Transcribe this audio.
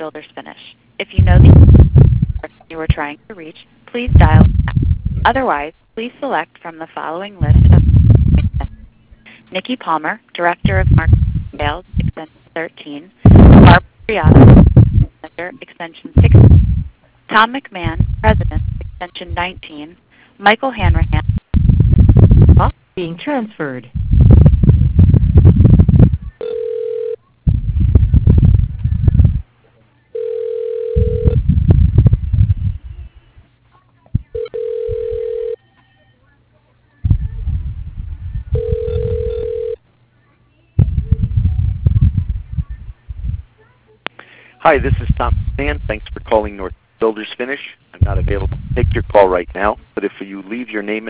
Builders Finish. If you know the person you are trying to reach, please dial now. Otherwise, please select from the following list of Nikki Palmer, Director of Marketing and Sales, extension 13, Barbara Triato, Manager, extension 16, Tom McMahon, President, extension 19, Michael Hanrahan. Being transferred. Hi, this is Tom McMahon. Thanks for calling North Builders Finish. I'm not available to take your call right now, but if you leave your name